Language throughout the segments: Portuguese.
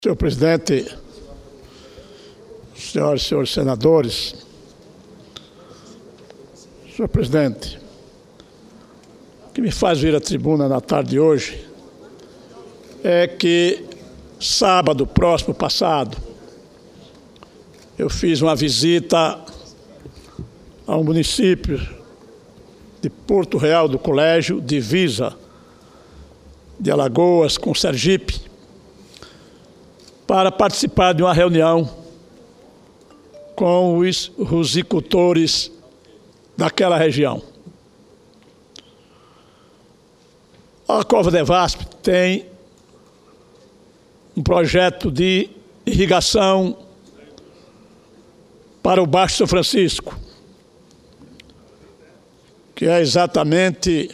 Senhor presidente, senhoras e senhores senadores, senhor presidente, o que me faz vir à tribuna na tarde de hoje é que sábado próximo passado eu fiz uma visita ao município de Porto Real do Colégio, divisa de Alagoas com Sergipe, para participar de uma reunião com os rusicultores daquela região. A Codevasp tem um projeto de irrigação para o Baixo São Francisco, que é exatamente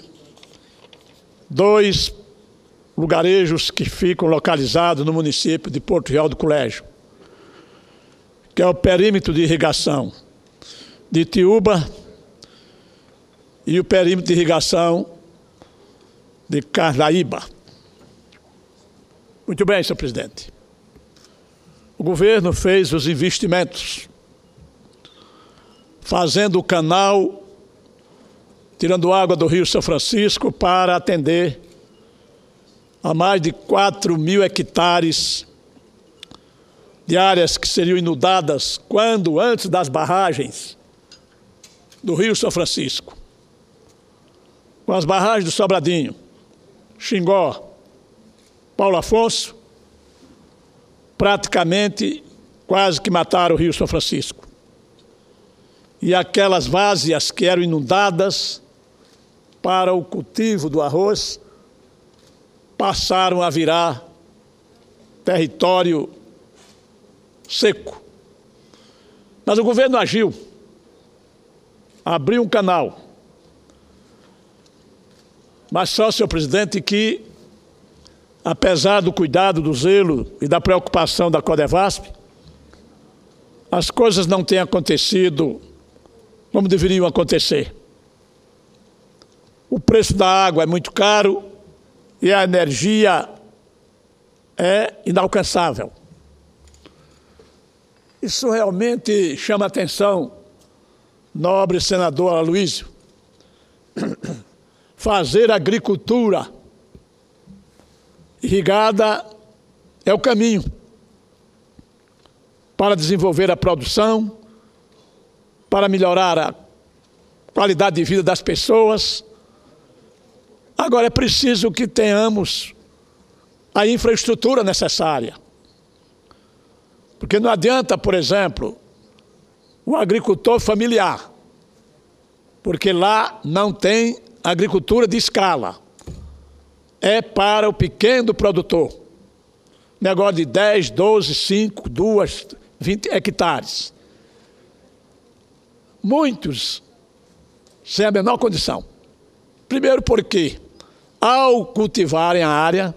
2 lugarejos que ficam localizados no município de Porto Real do Colégio, que é o perímetro de irrigação de Itiúba e o perímetro de irrigação de Carnaíba. Muito bem, senhor presidente. O governo fez os investimentos, fazendo o canal, tirando água do Rio São Francisco para atender a mais de 4.000 hectares de áreas que seriam inundadas antes das barragens do Rio São Francisco. Com as barragens do Sobradinho, Xingó, Paulo Afonso, praticamente quase que mataram o Rio São Francisco. E aquelas várzeas que eram inundadas para o cultivo do arroz passaram a virar território seco. Mas o governo agiu, abriu um canal. Mas só, senhor presidente, que, apesar do cuidado, do zelo e da preocupação da Codevasp, as coisas não têm acontecido como deveriam acontecer. O preço da água é muito caro e a energia é inalcançável. Isso realmente chama a atenção, nobre senador Aloísio. Fazer agricultura irrigada é o caminho para desenvolver a produção, para melhorar a qualidade de vida das pessoas. Agora é preciso que tenhamos a infraestrutura necessária. Porque não adianta, por exemplo, o agricultor familiar, porque lá não tem agricultura de escala. É para o pequeno produtor. Negócio de 10, 12, 5, 2, 20 hectares. Muitos sem a menor condição. Primeiro porque, ao cultivarem a área,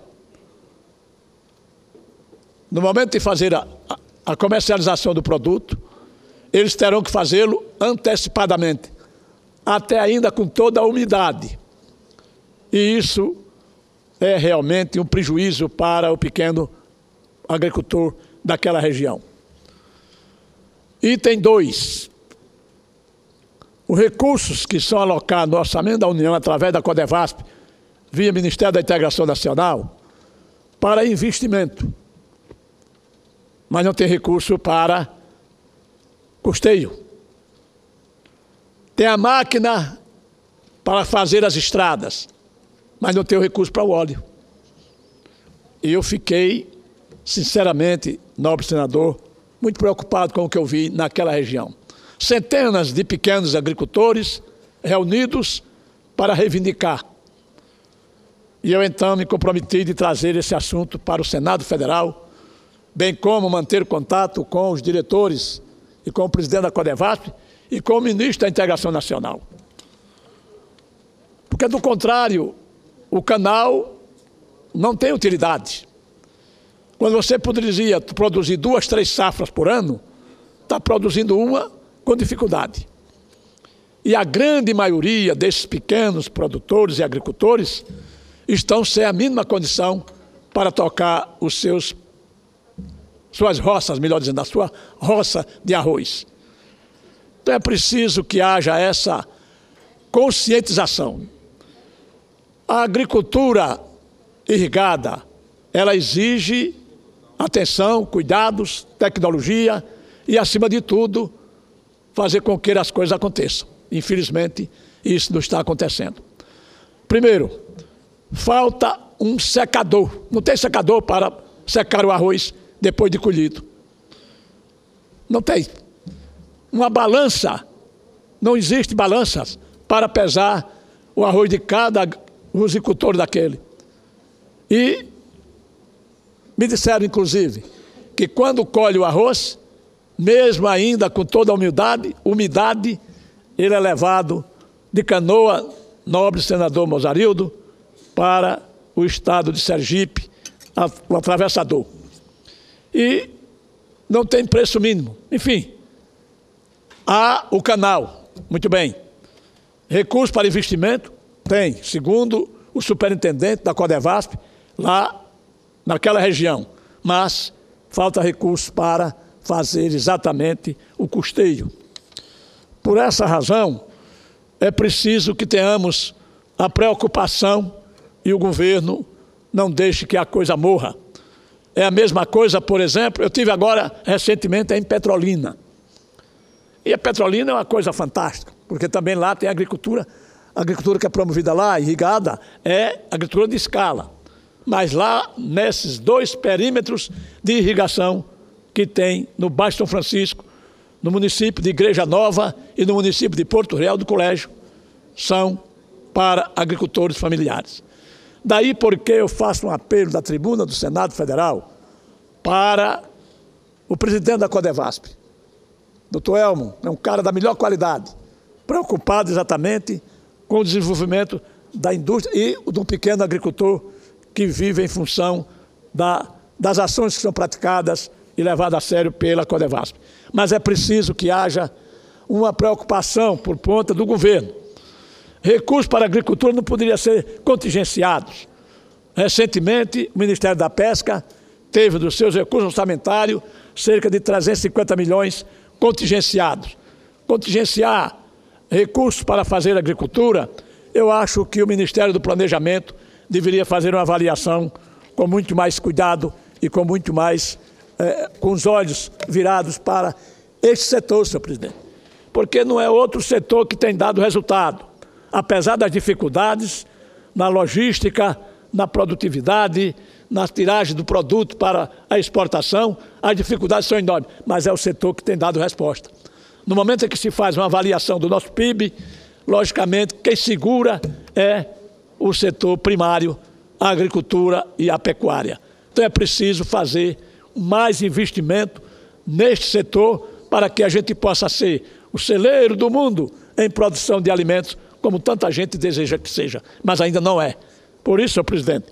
no momento de fazer a comercialização do produto, eles terão que fazê-lo antecipadamente, até ainda com toda a umidade. E isso é realmente um prejuízo para o pequeno agricultor daquela região. Item 2. Os recursos que são alocados no orçamento da União através da Codevasp, via Ministério da Integração Nacional, para investimento. Mas não tem recurso para custeio. Tem a máquina para fazer as estradas, mas não tem o recurso para o óleo. E eu fiquei, sinceramente, nobre senador, muito preocupado com o que eu vi naquela região. Centenas de pequenos agricultores reunidos para reivindicar. E eu então me comprometi de trazer esse assunto para o Senado Federal, bem como manter contato com os diretores e com o presidente da Codevasp e com o ministro da Integração Nacional. Porque, do contrário, o canal não tem utilidade. Quando você poderia produzir 2, 3 safras por ano, está produzindo uma com dificuldade. E a grande maioria desses pequenos produtores e agricultores estão sem a mínima condição para tocar os seus suas roças, melhor dizendo, a sua roça de arroz. Então é preciso que haja essa conscientização. A agricultura irrigada, ela exige atenção, cuidados, tecnologia e, acima de tudo, fazer com que as coisas aconteçam. Infelizmente, isso não está acontecendo. Primeiro, falta um secador. Não tem secador para secar o arroz depois de colhido. Não tem. Uma balança, não existe balanças para pesar o arroz de cada rusicultor daquele. E me disseram, inclusive, que quando colhe o arroz, mesmo ainda com toda a umidade, ele é levado de canoa, nobre senador Mozarildo, para o estado de Sergipe, o atravessador. E não tem preço mínimo. Enfim, há o canal, muito bem. Recurso para investimento? Tem, segundo o superintendente da Codevasp, lá naquela região. Mas falta recurso para fazer exatamente o custeio. Por essa razão, é preciso que tenhamos a preocupação e o governo não deixe que a coisa morra. É a mesma coisa, por exemplo, eu tive agora recentemente em Petrolina. E a Petrolina é uma coisa fantástica, porque também lá tem agricultura. A agricultura que é promovida lá, irrigada, é agricultura de escala. Mas lá, nesses 2 perímetros de irrigação que tem no Baixo São Francisco, no município de Igreja Nova e no município de Porto Real do Colégio, são para agricultores familiares. Daí porque eu faço um apelo da tribuna do Senado Federal para o presidente da Codevasp. Dr. Elmo é um cara da melhor qualidade, preocupado exatamente com o desenvolvimento da indústria e do pequeno agricultor que vive em função das ações que são praticadas e levadas a sério pela Codevasp. Mas é preciso que haja uma preocupação por conta do governo. Recursos para a agricultura não poderiam ser contingenciados. Recentemente, o Ministério da Pesca teve dos seus recursos orçamentários cerca de 350 milhões contingenciados. Contingenciar recursos para fazer agricultura, eu acho que o Ministério do Planejamento deveria fazer uma avaliação com muito mais cuidado e com muito mais, com os olhos virados para este setor, senhor presidente. Porque não é outro setor que tem dado resultado. Apesar das dificuldades na logística, na produtividade, na tiragem do produto para a exportação, as dificuldades são enormes, mas é o setor que tem dado resposta. No momento em que se faz uma avaliação do nosso PIB, logicamente, quem segura é o setor primário, a agricultura e a pecuária. Então é preciso fazer mais investimento neste setor para que a gente possa ser o celeiro do mundo em produção de alimentos, como tanta gente deseja que seja, mas ainda não é. Por isso, senhor presidente,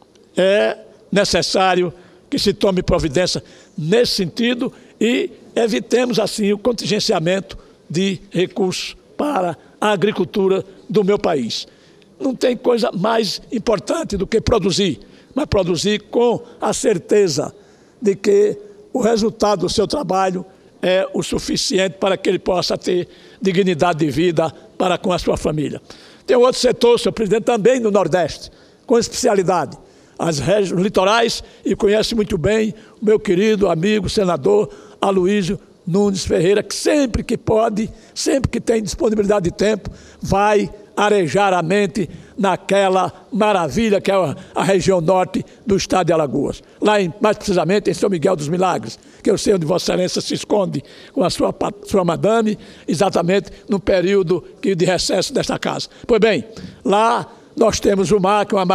é necessário que se tome providência nesse sentido e evitemos, assim, o contingenciamento de recursos para a agricultura do meu país. Não tem coisa mais importante do que produzir, mas produzir com a certeza de que o resultado do seu trabalho é o suficiente para que ele possa ter dignidade de vida para com a sua família. Tem outro setor, senhor presidente, também no Nordeste, com especialidade, as regiões litorais, e conhece muito bem o meu querido amigo, senador Aloysio Nunes Ferreira, que sempre que pode, sempre que tem disponibilidade de tempo, vai arejar a mente naquela maravilha que é a região norte do estado de Alagoas. Lá, mais precisamente, em São Miguel dos Milagres, que eu sei onde Vossa Excelência se esconde com a sua madame, exatamente no período de recesso desta casa. Pois bem, lá nós temos o mar, que é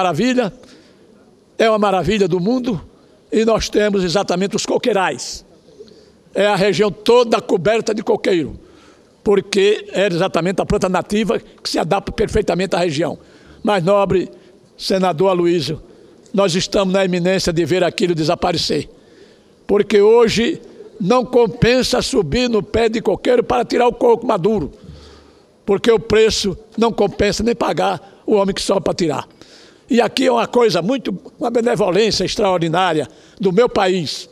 uma maravilha do mundo, e nós temos exatamente os coqueirais. É a região toda coberta de coqueiro, porque é exatamente a planta nativa que se adapta perfeitamente à região. Mas, nobre senador Aloysio, nós estamos na iminência de ver aquilo desaparecer, porque hoje não compensa subir no pé de coqueiro para tirar o coco maduro, porque o preço não compensa nem pagar o homem que sobe para tirar. E aqui é uma benevolência extraordinária do meu país,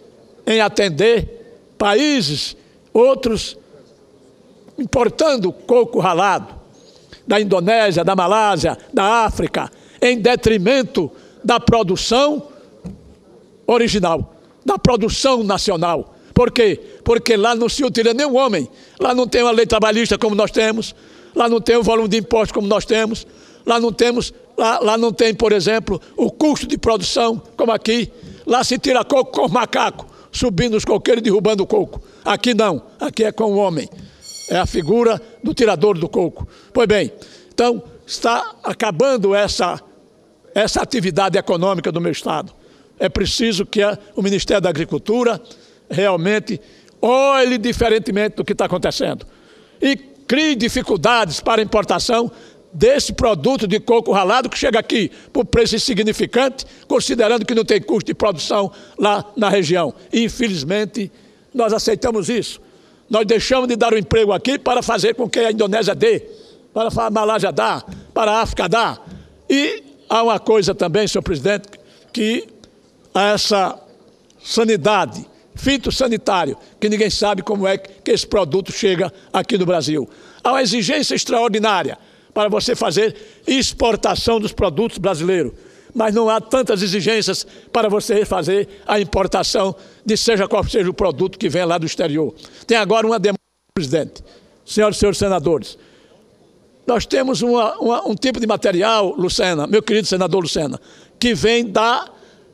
em atender países, outros, importando coco ralado, da Indonésia, da Malásia, da África, em detrimento da produção original, da produção nacional. Por quê? Porque lá não se utiliza nenhum homem, lá não tem uma lei trabalhista como nós temos, lá não tem o volume de impostos como nós temos, lá não tem, por exemplo, o custo de produção como aqui. Lá se tira coco com macaco, subindo os coqueiros e derrubando o coco. Aqui não, aqui é com o homem. É a figura do tirador do coco. Pois bem, então está acabando essa atividade econômica do meu estado. É preciso que o Ministério da Agricultura realmente olhe diferentemente do que está acontecendo e crie dificuldades para a importação desse produto de coco ralado que chega aqui por preço insignificante, considerando que não tem custo de produção lá na região. E, infelizmente, nós aceitamos isso. Nós deixamos de dar o emprego aqui para fazer com que a Indonésia dê, para a Malásia dá, para a África dá. E há uma coisa também, senhor presidente, que essa sanidade, fitossanitário, que ninguém sabe como é que esse produto chega aqui no Brasil. Há uma exigência extraordinária para você fazer exportação dos produtos brasileiros, mas não há tantas exigências para você fazer a importação de seja qual seja o produto que vem lá do exterior. Tem agora uma demanda, presidente, senhoras e senhores senadores. Nós temos um tipo de material, Lucena, meu querido senador Lucena, que vem lá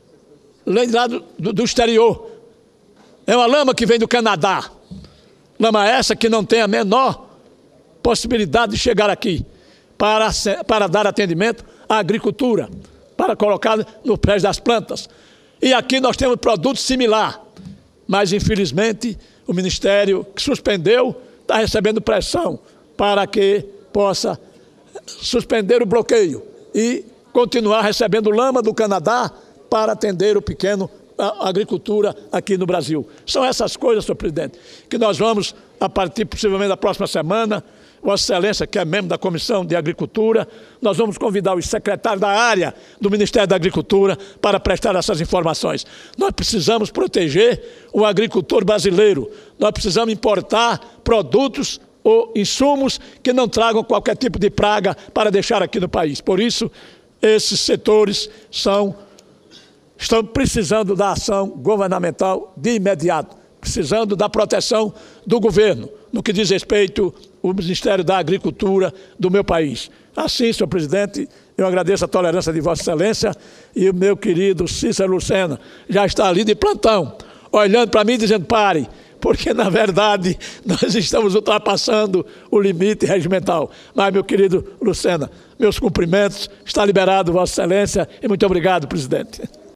do exterior. É uma lama que vem do Canadá. Lama essa que não tem a menor possibilidade de chegar aqui para dar atendimento à agricultura, para colocar no pés das plantas. E aqui nós temos produto similar, mas infelizmente o Ministério que suspendeu está recebendo pressão para que possa suspender o bloqueio e continuar recebendo lama do Canadá para atender o pequeno a agricultura aqui no Brasil. São essas coisas, senhor presidente, que nós vamos, a partir possivelmente da próxima semana, Vossa Excelência, que é membro da Comissão de Agricultura, nós vamos convidar os secretários da área do Ministério da Agricultura para prestar essas informações. Nós precisamos proteger o agricultor brasileiro, nós precisamos importar produtos ou insumos que não tragam qualquer tipo de praga para deixar aqui no país. Por isso, esses setores estão precisando da ação governamental de imediato, precisando da proteção do governo, no que diz respeito ao Ministério da Agricultura do meu país. Assim, senhor presidente, eu agradeço a tolerância de Vossa Excelência e o meu querido Cícero Lucena já está ali de plantão, olhando para mim dizendo pare, porque na verdade nós estamos ultrapassando o limite regimental. Mas, meu querido Lucena, meus cumprimentos, está liberado Vossa Excelência e muito obrigado, presidente.